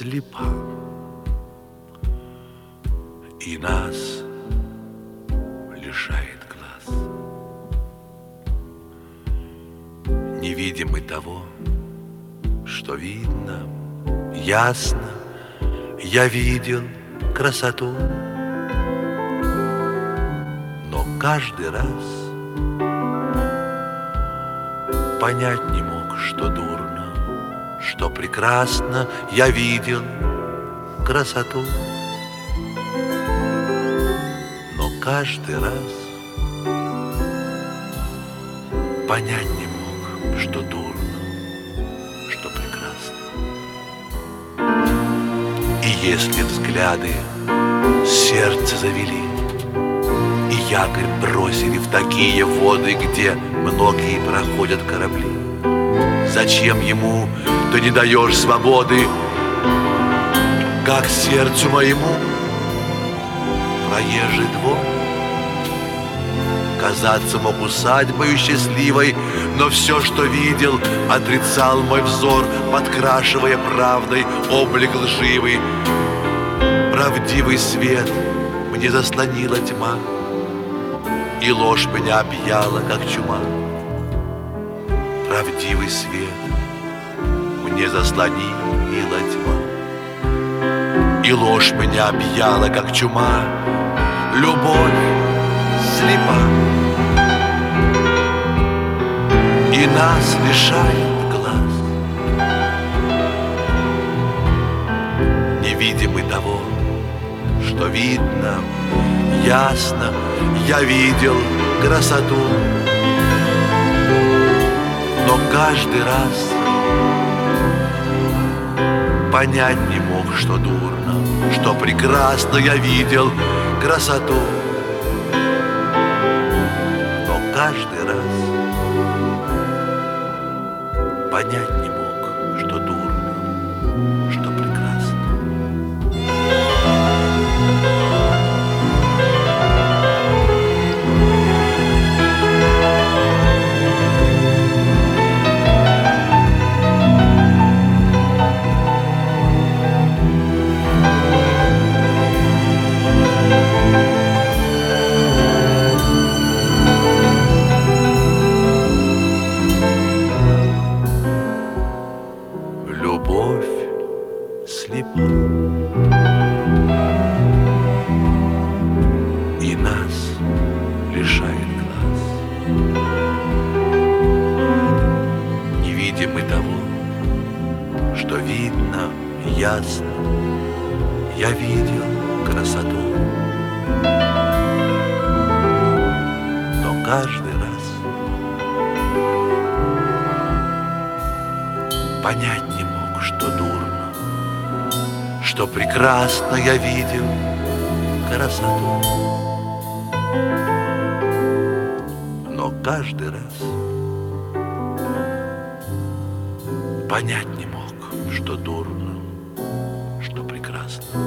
слепа, и нас лишает глаз. Не видим мы того, что видно, ясно. Я видел красоту, но каждый раз понять не мог, что дурно, что прекрасно. Я видел красоту, но каждый раз понять не мог, что дурно, что прекрасно. И если взгляды сердце завели, и якорь бросили в такие воды, где многие проходят корабли, зачем ему ты не даешь свободы, как сердцу моему проезжий двор? Казаться мог усадьбою счастливой, но все, что видел, отрицал мой взор, подкрашивая правдой облик лживый. Правдивый свет мне заслонила тьма, и ложь меня объяла, как чума. Правдивый свет мне заслонила тьма, и ложь меня объяла, как чума. Любовь слепа, и нас лишает глаз. Не видим мы того, что видно, ясно. Я видел красоту, но каждый раз понять не мог, что дурно, что прекрасно. Я видел красоту, но каждый раз понять не мог, что дурно, что прекрасно. Любовь слепа, и нас лишает глаз. Не видим мы того, что видно, ясно. Я видел красоту, но каждый раз понять не мог, что дурно, что прекрасно. Я видел красоту, но каждый раз понять не мог, что дурно, что прекрасно.